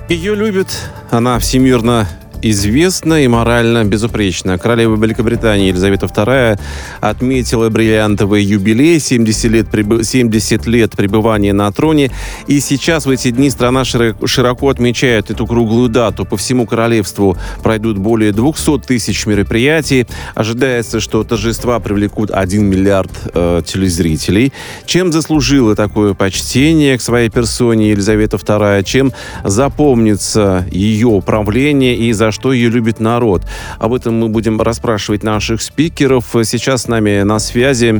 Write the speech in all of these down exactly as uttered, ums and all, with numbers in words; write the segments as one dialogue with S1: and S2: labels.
S1: Ее любят, она всемирно известна и морально безупречна. Королева Великобритании Елизавета вторая отметила бриллиантовый юбилей, семьдесят лет, пребы... семьдесят лет пребывания на троне. И сейчас, в эти дни, страна широко отмечает эту круглую дату. По всему королевству пройдут более двухсот тысяч мероприятий. Ожидается, что торжества привлекут один миллиард э, телезрителей. Чем заслужила такое почтение к своей персоне Елизавета вторая? Чем запомнится ее правление и за что ее любит народ? Об этом мы будем расспрашивать наших спикеров. Сейчас с нами на связи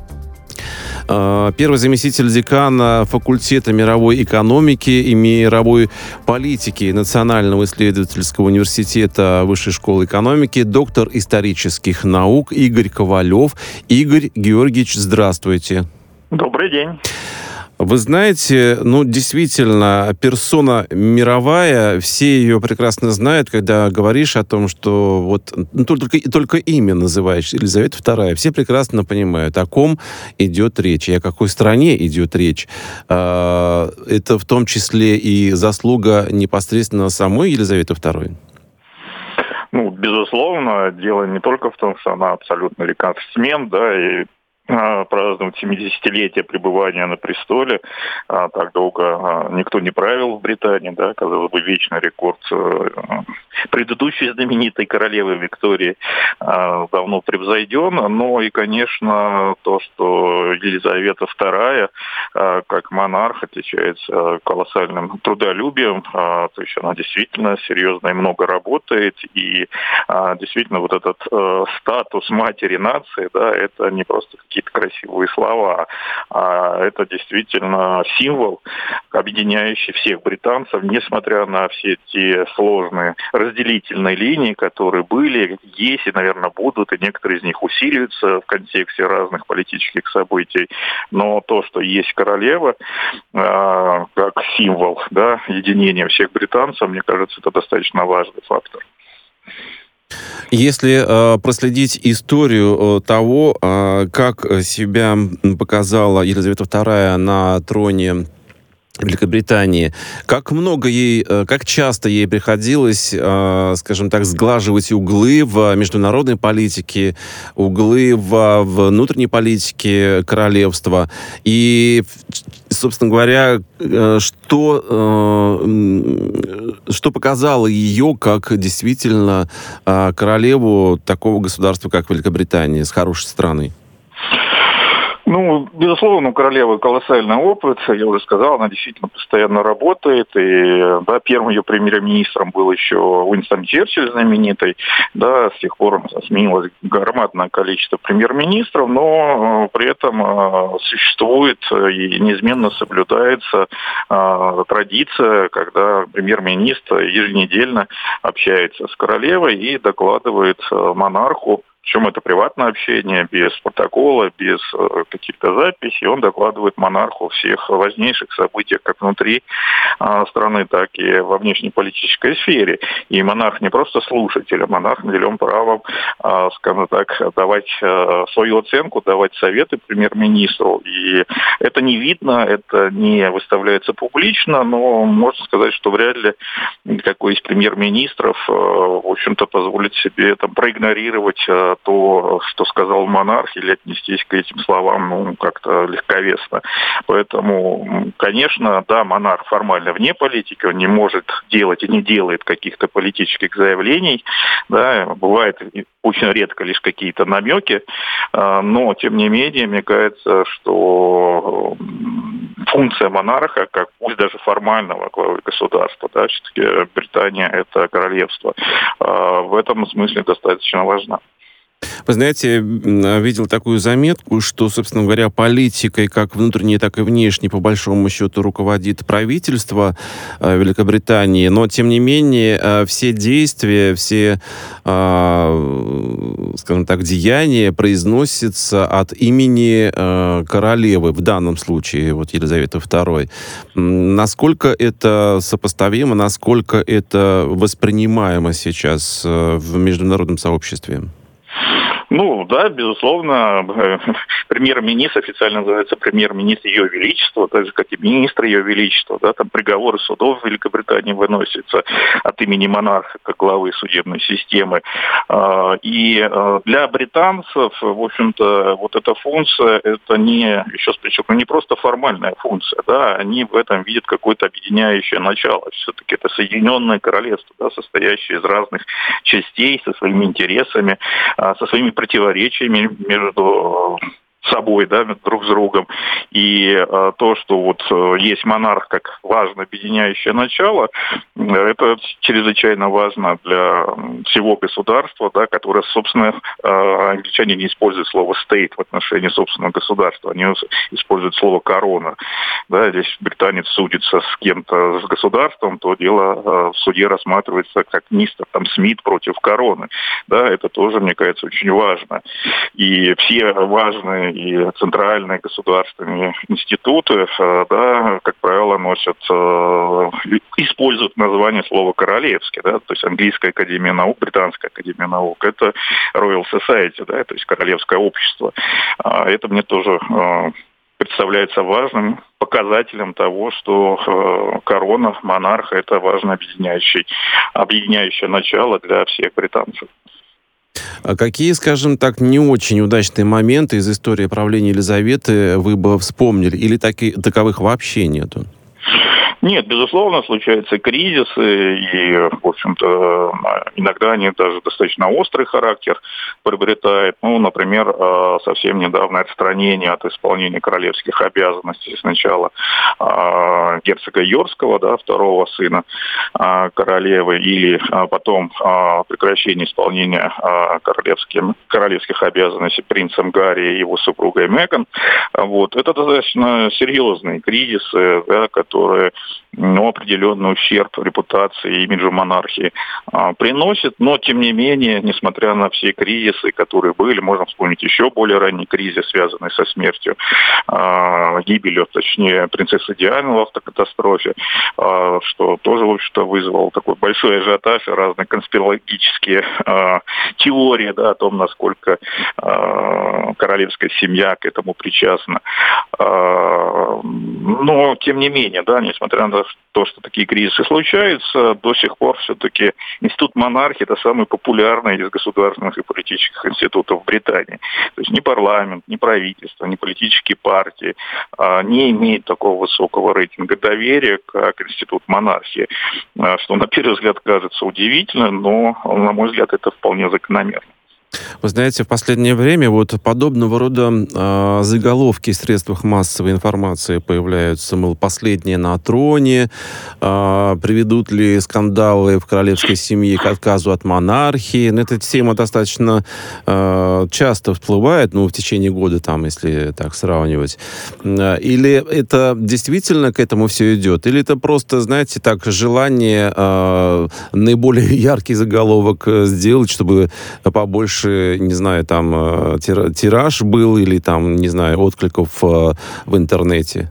S1: первый заместитель декана факультета мировой экономики и мировой политики Национального исследовательского университета Высшей школы экономики, доктор исторических наук Игорь Ковалев. Игорь Георгиевич, здравствуйте.
S2: Добрый день.
S1: Вы знаете, ну, действительно, персона мировая, все ее прекрасно знают, когда говоришь о том, что вот ну, только, только имя называешь, Елизавета вторая, все прекрасно понимают, о ком идет речь и о какой стране идет речь. Это в том числе и заслуга непосредственно самой Елизаветы второй.
S2: Ну, безусловно, дело не только в том, что она абсолютно рекордсмен, да, и празднуют семидесятилетие пребывания на престоле. А, так долго а, никто не правил в Британии, да, казалось бы, вечный рекорд а, предыдущей знаменитой королевы Виктории а, давно превзойден. Но и, конечно, то, что Елизавета вторая, а, как монарх, отличается колоссальным трудолюбием, а, то есть она действительно серьезно и много работает, и а, действительно вот этот а, статус матери нации, да, это не просто какие какие-то красивые слова, а это действительно символ, объединяющий всех британцев, несмотря на все те сложные разделительные линии, которые были, есть и, наверное, будут, и некоторые из них усиливаются в контексте разных политических событий. Но то, что есть королева, э, как символ, да, единения всех британцев, мне кажется, это достаточно важный фактор.
S1: Если э, проследить историю э, того, э, как себя показала Елизавета вторая на троне Великобритании, как много ей, как часто ей приходилось, скажем так, сглаживать углы в международной политике, углы в внутренней политике королевства. И, собственно говоря, что, что показало ее как действительно королеву такого государства, как Великобритания, с хорошей страной?
S2: Ну, безусловно, у королевы колоссальный опыт. Я уже сказал, она действительно постоянно работает. И да, первым ее премьер-министром был еще Уинстон Черчилль знаменитый. Да, с тех пор сменилось громадное количество премьер-министров, но при этом существует и неизменно соблюдается традиция, когда премьер-министр еженедельно общается с королевой и докладывает монарху. Причем это приватное общение, без протокола, без э, каких-то записей. Он докладывает монарху о всех важнейших событиях как внутри э, страны, так и во внешнеполитической сфере. И монарх не просто слушатель, а монарх наделен правом, э, скажем так, давать э, свою оценку, давать советы премьер-министру. И это не видно, это не выставляется публично, но можно сказать, что вряд ли какой из премьер-министров, э, в общем-то, позволит себе там проигнорировать э, то, что сказал монарх, или отнестись к этим словам, ну, как-то легковесно. Поэтому, конечно, да, монарх формально вне политики, он не может делать и не делает каких-то политических заявлений, да, бывает очень редко лишь какие-то намеки, но, тем не менее, мне кажется, что функция монарха, как пусть даже формального главы государства, да, все-таки Британия — это королевство, в этом смысле достаточно важна.
S1: Вы знаете, видел такую заметку, что, собственно говоря, политикой как внутренней, так и внешней, по большому счету, руководит правительство Великобритании, но, тем не менее, все действия, все, скажем так, деяния произносятся от имени королевы, в данном случае, вот, Елизаветы второй. Насколько это сопоставимо, насколько это воспринимаемо сейчас в международном сообществе?
S2: Ну, да, безусловно, премьер-министр официально называется премьер-министр Ее Величества, так же, как и министр Ее Величества, да, там приговоры судов в Великобритании выносятся от имени монарха, как главы судебной системы. И для британцев, в общем-то, вот эта функция, это не, еще раз подчеркну, не просто формальная функция, да, они в этом видят какое-то объединяющее начало. Все-таки это Соединенное Королевство, да, состоящее из разных частей, со своими интересами, со своими противоречиями между собой, да, друг с другом. И а, то, что вот есть монарх как важное объединяющее начало, это чрезвычайно важно для всего государства, да, которое, собственно, а, англичане не используют слово state в отношении собственного государства, они используют слово корона. Да, если британец судится с кем-то, с государством, то дело а, в суде рассматривается как мистер там Смит против короны. Да, это тоже, мне кажется, очень важно. И все важные и центральные государственные институты, да, как правило, носят, используют название слова королевский, да, то есть английская академия наук, британская академия наук, это Royal Society, да, то есть королевское общество. Это мне тоже представляется важным показателем того, что корона монарха – это важное объединяющее, объединяющее начало для всех британцев.
S1: А какие, скажем так, не очень удачные моменты из истории правления Елизаветы вы бы вспомнили? Или таки, таковых вообще нету?
S2: Нет, безусловно, случаются кризисы, и, в общем-то, иногда они даже достаточно острый характер приобретают. Ну, например, совсем недавно отстранение от исполнения королевских обязанностей сначала герцога Йоркского, да, второго сына королевы, или потом прекращение исполнения королевских, королевских обязанностей принцем Гарри и его супругой Меган. Вот. Это достаточно серьезные кризисы, да, которые но определенный ущерб репутации и имиджу монархии а, приносит. Но, тем не менее, несмотря на все кризисы, которые были, можно вспомнить еще более ранний кризис, связанный со смертью, а, гибелью, точнее, принцессы Дианы в автокатастрофе, а, что тоже, в общем-то, вызвало такой большой ажиотаж и разные конспирологические а, теории, да, о том, насколько а, королевская семья к этому причастна. А, но, тем не менее, да, несмотря на то, что такие кризисы случаются, до сих пор все-таки институт монархии – это самый популярный из государственных и политических институтов Британии. То есть ни парламент, ни правительство, ни политические партии а, не имеют такого высокого рейтинга доверия, как институт монархии, а, что на первый взгляд кажется удивительным, но, на мой взгляд, это вполне закономерно.
S1: Вы знаете, в последнее время вот подобного рода э, заголовки в средствах массовой информации появляются, мол, последние на троне, э, приведут ли скандалы в королевской семье к отказу от монархии. Эта тема достаточно э, часто всплывает, ну, в течение года, там, если так сравнивать. Или это действительно к этому все идет, или это просто, знаете, так, желание э, наиболее яркий заголовок сделать, чтобы побольше, не знаю, там тираж был или там, не знаю, откликов в интернете?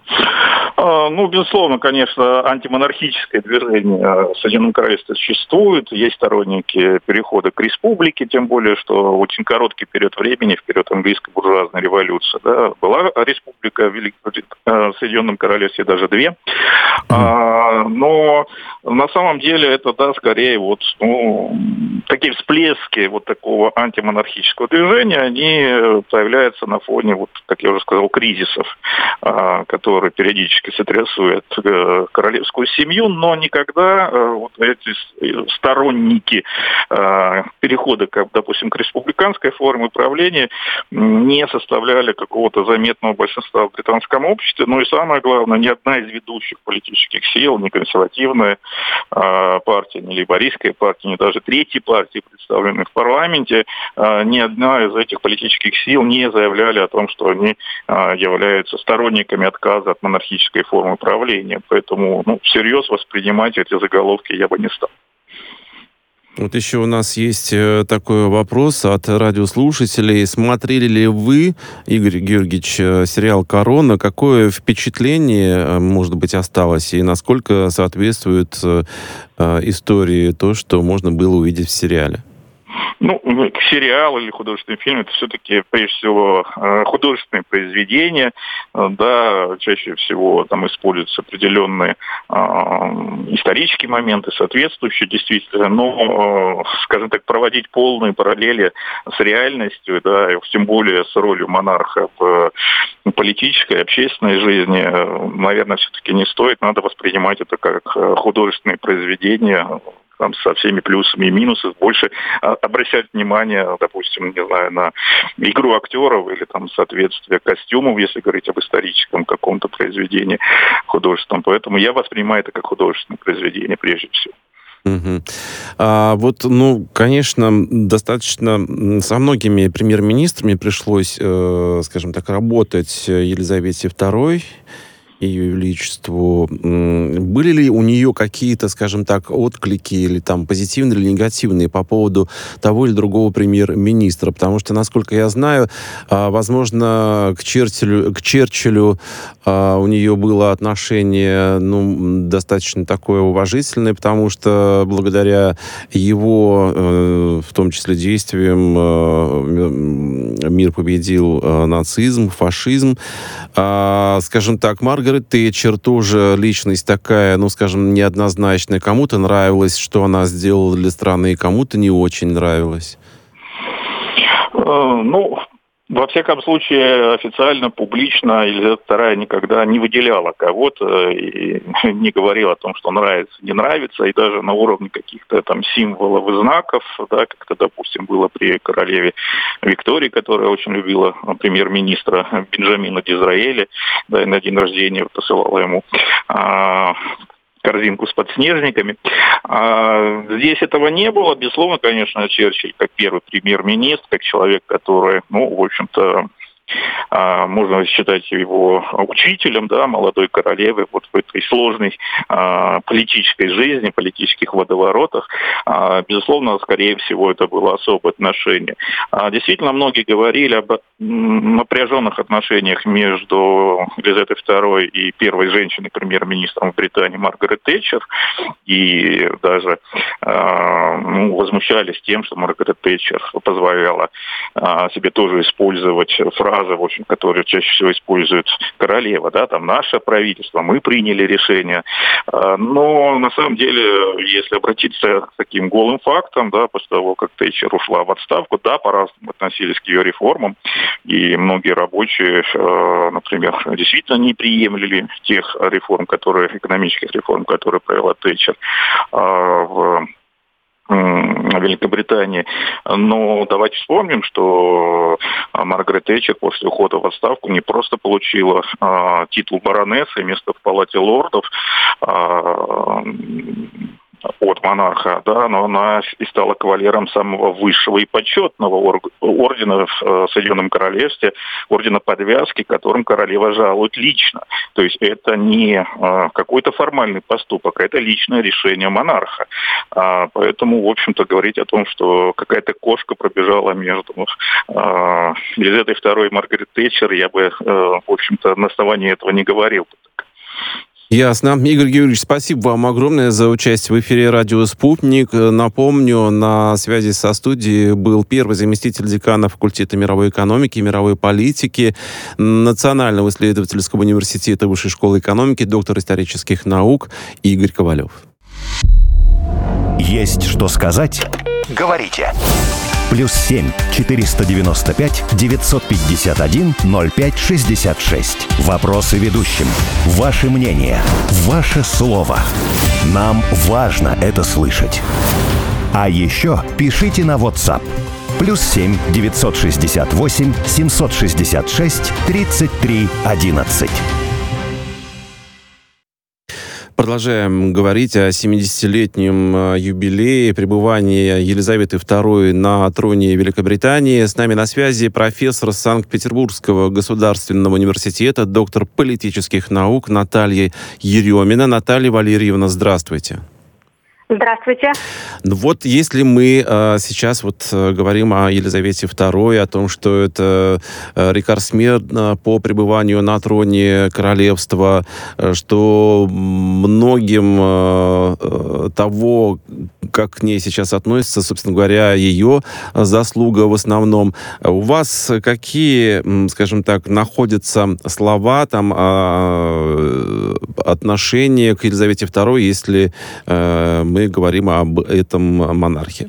S2: Ну, безусловно, конечно, антимонархическое движение в Соединенном Королевстве существует. Есть сторонники перехода к республике, тем более, что очень короткий период времени, в период английской буржуазной революции, да, была республика в Соединенном Королевстве, даже две. Mm-hmm. Но на самом деле это, да, скорее вот, ну, такие всплески вот такого антимонархического движения, они появляются на фоне, вот, как я уже сказал, кризисов, которые периодически сотрясует э, королевскую семью, но никогда э, вот эти сторонники э, перехода, как, допустим, к республиканской форме правления не составляли какого-то заметного большинства в британском обществе. Ну и самое главное, ни одна из ведущих политических сил, ни консервативная э, партия, ни лейбористская партия, ни даже третья партия, представленная в парламенте, э, ни одна из этих политических сил не заявляли о том, что они э, являются сторонниками отказа от монархической формы управления. Поэтому, ну, всерьез воспринимать эти заголовки я бы не стал.
S1: Вот еще у нас есть такой вопрос от радиослушателей. Смотрели ли вы, Игорь Георгиевич, сериал «Корона»? Какое впечатление, может быть, осталось? И насколько соответствует истории то, что можно было увидеть в сериале?
S2: Ну, сериал или художественный фильм — это все-таки, прежде всего, художественные произведения. Да, чаще всего там используются определенные э, исторические моменты, соответствующие действительно. Но, э, скажем так, проводить полные параллели с реальностью, да, и тем более с ролью монарха в политической, общественной жизни, наверное, все-таки не стоит. Надо воспринимать это как художественные произведения, там, со всеми плюсами и минусами, больше обращать внимание, допустим, не знаю, на игру актеров или там соответствие костюмов, если говорить об историческом каком-то произведении художественном. Поэтому я воспринимаю это как художественное произведение прежде всего.
S1: Угу. А вот, ну, конечно, достаточно со многими премьер-министрами пришлось, э, скажем так, работать Елизавете второй, Ее Величеству. Были ли у нее какие-то, скажем так, отклики или там позитивные или негативные по поводу того или другого премьер-министра? Потому что, насколько я знаю, возможно, к Черчиллю, к Черчиллю у нее было отношение, ну, достаточно такое уважительное, потому что благодаря его, в том числе, действиям, мир победил нацизм, фашизм. Скажем так, Маргарет Маргарет Тэтчер тоже личность такая, ну, скажем, неоднозначная. Кому-то нравилось, что она сделала для страны, и кому-то не очень нравилось.
S2: Ну, во всяком случае, официально, публично Елизавета вторая никогда не выделяла кого-то и не говорила о том, что нравится, не нравится, и даже на уровне каких-то там символов и знаков, да, как-то, допустим, было при королеве Виктории, которая очень любила премьер-министра Бенджамина Дизраэля, да, и на день рождения посылала ему а, корзинку с подснежниками. А здесь этого не было. Безусловно, конечно, Черчилль, как первый премьер-министр, как человек, который, ну, в общем-то, а, можно считать его учителем, да, молодой королевы вот в этой сложной а, политической жизни, политических водоворотах. А, безусловно, скорее всего, это было особое отношение. А, действительно, многие говорили об напряженных отношениях между Елизаветой второй и первой женщиной-премьер-министром Британии Маргарет Тэтчер, и даже а, ну, возмущались тем, что Маргарет Тэтчер позволяла а, себе тоже использовать фразы, в общем, которые чаще всего использует королева, да, там наше правительство, мы приняли решение. Но на самом деле, если обратиться к таким голым фактам, да, после того, как Тэтчер ушла в отставку, да, по-разному относились к ее реформам, и многие рабочие, например, действительно не приемлили тех реформ, которые, экономических реформ, которые провела Тэтчер в Великобритании. Но давайте вспомним, что Маргарет Тэтчер после ухода в отставку не просто получила а, титул баронессы, место в Палате лордов а, от монарха, да, но она и стала кавалером самого высшего и почетного ордена в Соединенном Королевстве, ордена подвязки, которым королева жалует лично. То есть это не а, какой-то формальный поступок, это личное решение монарха. А, поэтому, в общем-то, говорить о том, что какая-то кошка пробежала между а, Елизаветой второй и Маргарет Тэтчер, я бы, а, в общем-то, на основании этого не говорил.
S1: Ясно. Игорь Георгиевич, спасибо вам огромное за участие в эфире «Радио Спутник». Напомню, на связи со студией был первый заместитель декана факультета мировой экономики и мировой политики Национального исследовательского университета Высшей школы экономики, доктор исторических наук Игорь Ковалев.
S3: Есть что сказать? Говорите. Плюс семь четыреста девяносто пять девятьсот пятьдесят один ноль пять шестьдесят шесть. Вопросы ведущим. Ваше мнение. Ваше слово. Нам важно это слышать. А еще пишите на WhatsApp. Плюс семь девятьсот шестьдесят восемь семьсот шестьдесят шесть тридцать три одиннадцать.
S1: Продолжаем говорить о семидесятилетнем юбилее пребывания Елизаветы второй на троне Великобритании. С нами на связи профессор Санкт-Петербургского государственного университета, доктор политических наук Наталья Еремина. Наталья Валерьевна, здравствуйте.
S4: Здравствуйте.
S1: Ну вот, если мы э, сейчас вот э, говорим о Елизавете второй, о том, что это э, рекордсмен по пребыванию на троне королевства, э, что многим э, э, того, как к ней сейчас относятся, собственно говоря, ее заслуга в основном. У вас какие, скажем так, находятся слова, там, э, отношения к Елизавете второй, если э, мы говорим об этом монархе?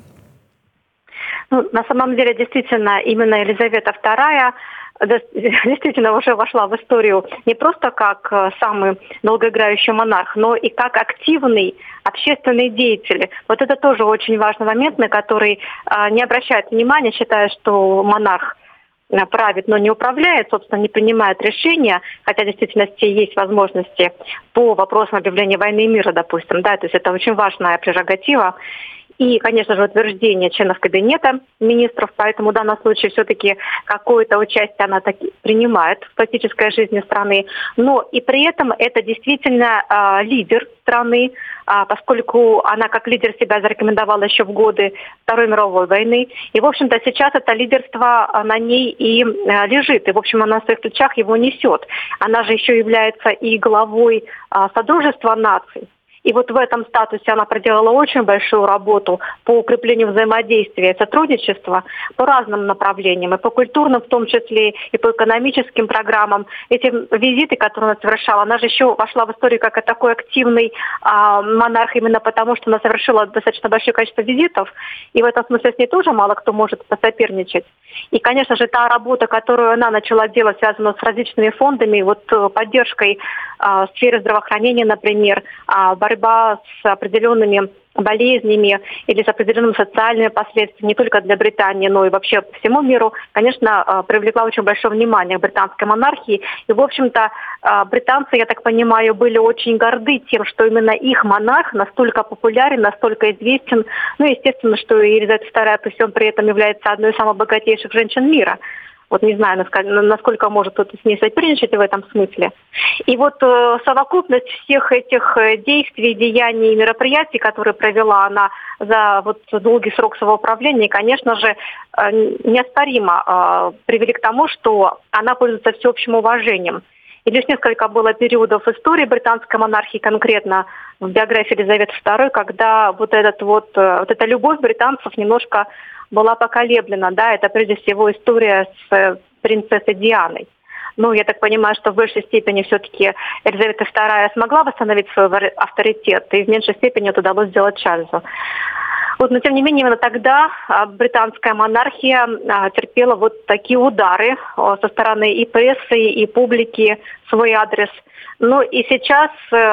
S4: Ну, на самом деле, действительно, именно Елизавета вторая действительно уже вошла в историю не просто как самый долгоиграющий монарх, но и как активный общественный деятель. Вот это тоже очень важный момент, на который а, не обращают внимания, считая, что монарх правит, но не управляет, собственно, не принимает решения, хотя в действительности есть возможности по вопросам объявления войны и мира, допустим, да, то есть это очень важная прерогатива. И, конечно же, утверждение членов кабинета министров, поэтому в данном случае все-таки какое-то участие она таки принимает в политической жизни страны. Но и при этом это действительно э, лидер страны, э, поскольку она как лидер себя зарекомендовала еще в годы Второй мировой войны. И, в общем-то, сейчас это лидерство на ней и э, лежит. И, в общем, она на своих плечах его несет. Она же еще является и главой э, Содружества наций. И вот в этом статусе она проделала очень большую работу по укреплению взаимодействия и сотрудничества по разным направлениям, и по культурным в том числе, и по экономическим программам. Эти визиты, которые она совершала, она же еще вошла в историю как такой активный а, монарх именно потому, что она совершила достаточно большое количество визитов, и в этом смысле с ней тоже мало кто может посоперничать. И, конечно же, та работа, которую она начала делать, связанная с различными фондами, вот поддержкой а, сферы здравоохранения, например, а, борьба с определенными болезнями или с определенными социальными последствиями не только для Британии, но и вообще по всему миру, конечно, привлекла очень большое внимание к британской монархии. И, в общем-то, британцы, я так понимаю, были очень горды тем, что именно их монарх настолько популярен, настолько известен. Ну, естественно, что Елизавета вторая при всем при этом является одной из самых богатейших женщин мира. Вот не знаю, насколько может кто-то с ней соперничать в этом смысле. И вот э, совокупность всех этих действий, деяний и мероприятий, которые провела она за вот долгий срок своего правления, конечно же, э, неоспоримо э, привели к тому, что она пользуется всеобщим уважением. И лишь несколько было периодов истории британской монархии, конкретно в биографии Елизаветы второй, когда вот, этот вот, вот эта любовь британцев немножко была поколеблена. Да, это прежде всего история с принцессой Дианой. Ну, я так понимаю, что в большей степени все-таки Елизавета вторая смогла восстановить свой авторитет, и в меньшей степени это удалось сделать Чарльзу. Вот, но тем не менее, именно тогда британская монархия терпела вот такие удары со стороны и прессы, и публики в свой адрес. Ну и сейчас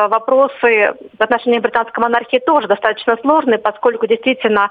S4: вопросы в отношении британской монархии тоже достаточно сложные, поскольку действительно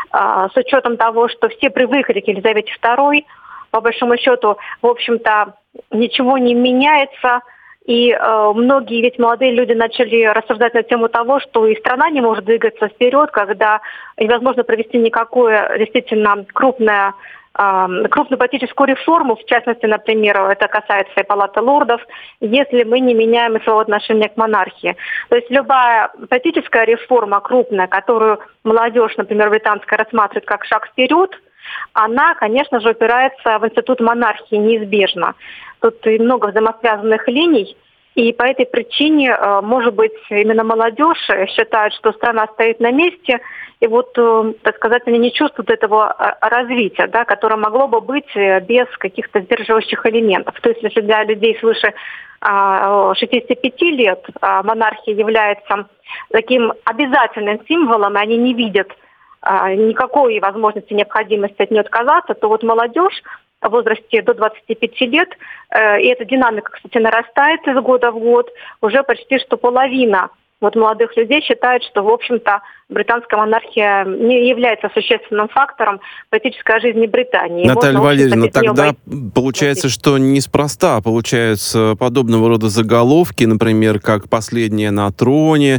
S4: с учетом того, что все привыкли к Елизавете второй, по большому счету, в общем-то, ничего не меняется. И э, многие ведь молодые люди начали рассуждать на тему того, что и страна не может двигаться вперед, когда невозможно провести никакое действительно крупное, э, крупную политическую реформу, в частности, например, это касается и Палаты лордов, если мы не меняем своего отношения к монархии. То есть любая политическая реформа крупная, которую молодежь, например, британская, рассматривает как шаг вперед, она, конечно же, упирается в институт монархии неизбежно. Тут и много взаимосвязанных линий, и по этой причине, может быть, именно молодежь считает, что страна стоит на месте, и вот, так сказать, они не чувствуют этого развития, да, которое могло бы быть без каких-то сдерживающих элементов. То есть, если для людей свыше шестидесяти пяти лет монархия является таким обязательным символом, и они не видят никакой возможности, необходимости от нее отказаться, то вот молодежь в возрасте до двадцати пяти лет, и эта динамика, кстати, нарастает из года в год, уже почти что половина вот молодых людей считают, что, в общем-то, британская монархия не является существенным фактором политической жизни Британии.
S1: Наталья Валерьевна, тогда получается, что неспроста получаются подобного рода заголовки, например, как «Последняя на троне»,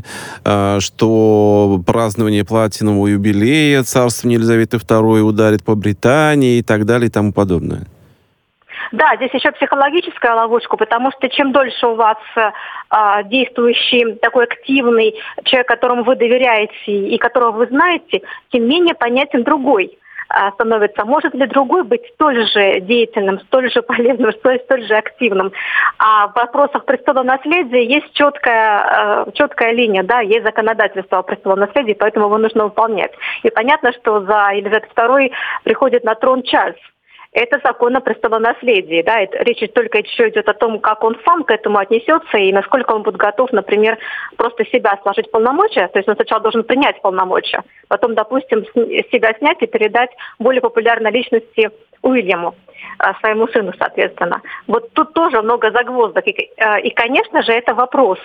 S1: что празднование платинового юбилея царствования Елизаветы второй ударит по Британии и так далее и тому подобное.
S4: Да, здесь еще психологическая ловушка, потому что чем дольше у вас а, действующий, такой активный человек, которому вы доверяете и которого вы знаете, тем менее понятен другой становится. Может ли другой быть столь же деятельным, столь же полезным, столь, столь же активным? А в вопросах престолонаследия есть четкая, четкая линия, да, есть законодательство о престолонаследии, поэтому его нужно выполнять. И понятно, что за Елизаветой второй приходит на трон Чарльз. Это закон о престолонаследии. Да? Это, речь только еще идет о том, как он сам к этому отнесется и насколько он будет готов, например, просто себя сложить полномочия. То есть он сначала должен принять полномочия, потом, допустим, себя снять и передать более популярной личности Уильяму, своему сыну, соответственно. Вот тут тоже много загвоздок. И, и конечно же, это вопрос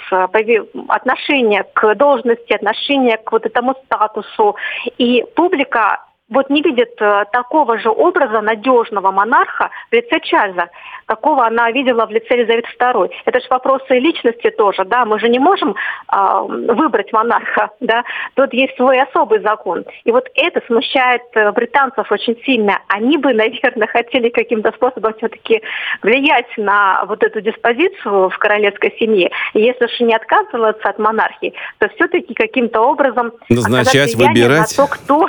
S4: отношения к должности, отношения к вот этому статусу. И публика вот не видит э, такого же образа надежного монарха в лице Чарльза, какого она видела в лице Елизаветы второй. Это же вопросы личности тоже, да, мы же не можем э, выбрать монарха, да, тут есть свой особый закон. И вот это смущает э, британцев очень сильно. Они бы, наверное, хотели каким-то способом все-таки влиять на вот эту диспозицию в королевской семье. И если уж не отказываться от монархии, то все-таки каким-то образом
S1: назначать, выбирать
S4: на то, кто...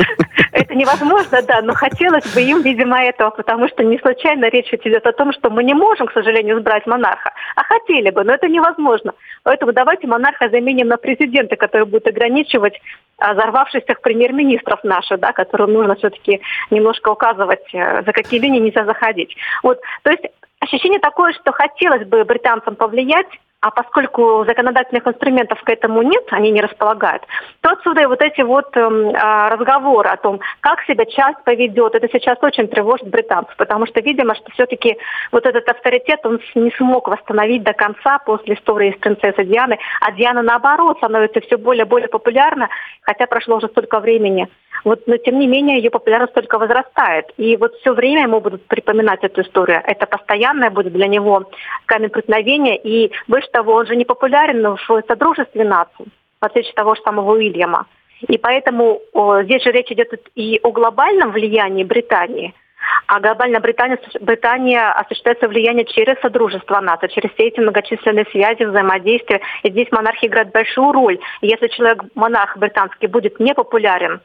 S4: Это невозможно, да, но хотелось бы им, видимо, этого, потому что не случайно речь идет о том, что мы не можем, к сожалению, избрать монарха, а хотели бы, но это невозможно. Поэтому давайте монарха заменим на президента, который будет ограничивать а, взорвавшихся премьер-министров наших, да, которым нужно все-таки немножко указывать, за какие линии нельзя заходить. Вот, то есть ощущение такое, что хотелось бы британцам повлиять, а поскольку законодательных инструментов к этому нет, они не располагают, то отсюда и вот эти вот э, разговоры о том, как себя Чарльз поведет, это сейчас очень тревожит британцев, потому что, видимо, что все-таки вот этот авторитет он не смог восстановить до конца после истории с принцессой Дианой, а Диана, наоборот, становится все более и более популярна, хотя прошло уже столько времени. Вот, но, тем не менее, ее популярность только возрастает. И вот все время ему будут припоминать эту историю. Это постоянное будет для него камень преткновения. И больше того, он же не популярен в Содружестве наций, в отличие от того же самого Уильяма. И поэтому о, здесь же речь идет и о глобальном влиянии Британии. А глобальная Британия, Британия осуществляется влияние через Содружество наций, через все эти многочисленные связи, взаимодействия. И здесь монархия играет большую роль. И если человек, монарх британский, будет непопулярен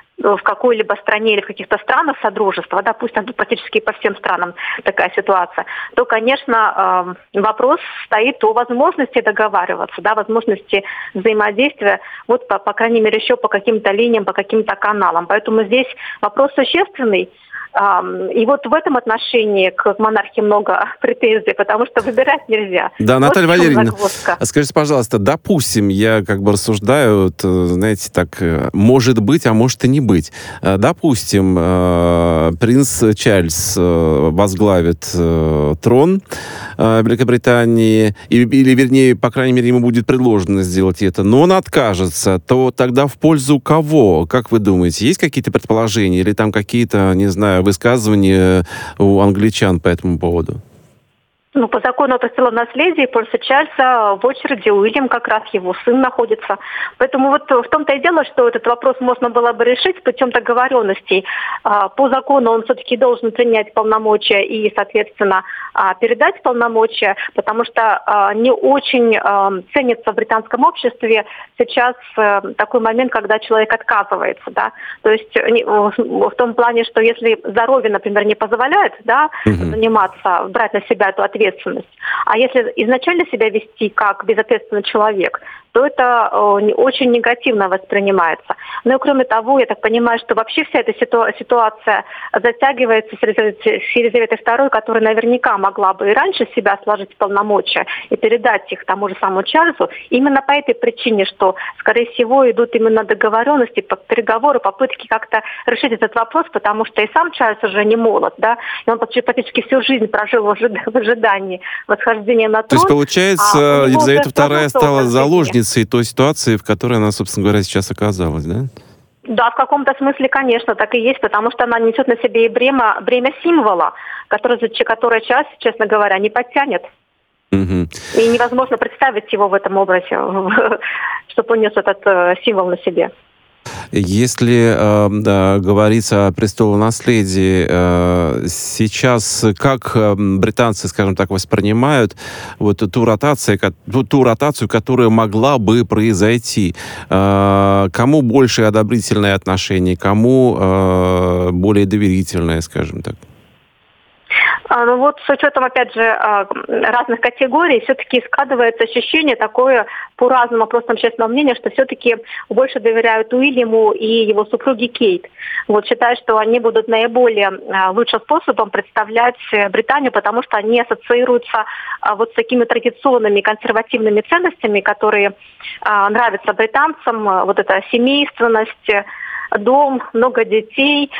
S4: в какой-либо стране или в каких-то странах Содружества, да, пусть там практически по всем странам такая ситуация, то, конечно, вопрос стоит о возможности договариваться, да, возможности взаимодействия, вот, по, по крайней мере, еще по каким-то линиям, по каким-то каналам. Поэтому здесь вопрос существенный. И вот в этом отношении к монархии много претензий, потому что выбирать нельзя.
S1: Да, вот Наталья Валерьевна,
S4: загвоздка.
S1: Скажите, пожалуйста, допустим, я как бы рассуждаю, вот, знаете, так, может быть, а может и не быть. Допустим, принц Чарльз возглавит трон Великобритании, или, вернее, по крайней мере, ему будет предложено сделать это, но он откажется, то тогда в пользу кого? Как вы думаете, есть какие-то предположения или там какие-то, не знаю, высказывания у англичан по этому поводу?
S4: Ну, по закону о престолонаследии польза Чарльза в очереди Уильям, как раз его сын находится. Поэтому вот в том-то и дело, что этот вопрос можно было бы решить путем договоренностей. По закону он все-таки должен принять полномочия и, соответственно, передать полномочия, потому что не очень ценится в британском обществе сейчас такой момент, когда человек отказывается, да. То есть в том плане, что если здоровье, например, не позволяет, да, mm-hmm. заниматься, брать на себя эту ответственность, а если изначально себя вести как безответственный человек, то это э, очень негативно воспринимается. Ну и кроме того, я так понимаю, что вообще вся эта ситу- ситуация затягивается с, Елизавет- с Елизаветой второй, которая наверняка могла бы и раньше себя сложить в полномочия и передать их тому же самому Чарльзу, именно по этой причине, что, скорее всего, идут именно договоренности, переговоры, попытки как-то решить этот вопрос, потому что и сам Чарльз уже не молод, да, и он практически всю жизнь прожил в ожидании восхождения на трон.
S1: То есть, получается,
S4: а
S1: Елизавета вторая стала заложницей той ситуации, в которой она, собственно говоря, сейчас оказалась, да?
S4: Да, в каком-то смысле, конечно, так и есть, потому что она несет на себе и бремя, бремя символа, которое, которое Чарльз, честно говоря, не подтянет.
S1: Угу.
S4: И невозможно представить его в этом образе, чтобы он нес этот символ на себе.
S1: Если э, да, говорится о престолонаследии, э, сейчас как э, британцы, скажем так, воспринимают вот ту ротацию, ту, ту ротацию, которая могла бы произойти? Э, кому больше одобрительное отношение, кому э, более доверительное, скажем так?
S4: Ну вот с учетом, опять же, разных категорий, все-таки складывается ощущение такое по разному опросам общественного мнения, что все-таки больше доверяют Уильяму и его супруге Кейт. Вот считают, что они будут наиболее лучшим способом представлять Британию, потому что они ассоциируются вот с такими традиционными консервативными ценностями, которые нравятся британцам, вот эта семейственность, дом, много детей,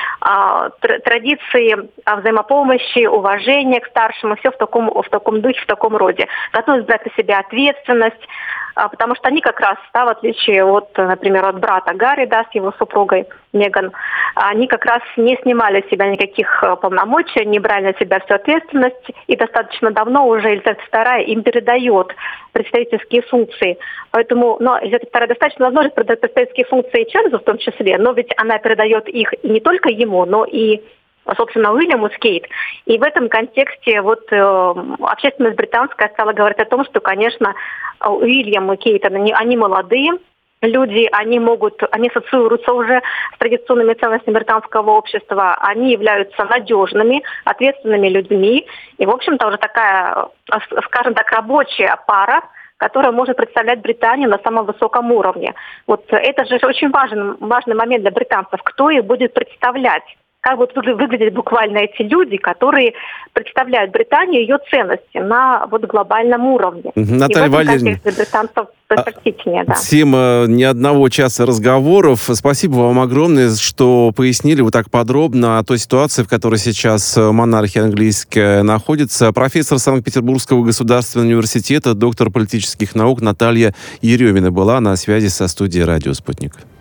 S4: традиции взаимопомощи, уважения к старшим, и все в таком, в таком духе, в таком роде. Готовность брать на себя ответственность, потому что они как раз, да, в отличие от, например, от брата Гарри, да, с его супругой Меган, они как раз не снимали с себя никаких полномочий, не брали на себя всю ответственность, и достаточно давно уже Елизавета вторая им передает представительские функции. Поэтому, но Елизавета вторая достаточно давно же передает представительские функции Чарльзу в том числе, но ведь она передает их и не только ему, но и, собственно, Уильяму с Кейт. И в этом контексте вот э, общественность британская стала говорить о том, что, конечно, Уильям и Кейт, они, они молодые люди, они могут, они ассоциируются уже с традиционными ценностями британского общества, они являются надежными, ответственными людьми. И, в общем-то, уже такая, скажем так, рабочая пара, которая может представлять Британию на самом высоком уровне. Вот это же очень важный, важный момент для британцев, кто их будет представлять. Как будут выглядеть буквально эти люди, которые представляют Британию, ее ценности на вот глобальном уровне.
S1: Наталья Валерьевна,
S4: британцев предпочтительнее, да.
S1: Тема не одного часа разговоров. Спасибо вам огромное, что пояснили вот так подробно о той ситуации, в которой сейчас монархия английская находится. Профессор Санкт-Петербургского государственного университета, доктор политических наук Наталья Еремина была на связи со студией «Радио Спутник».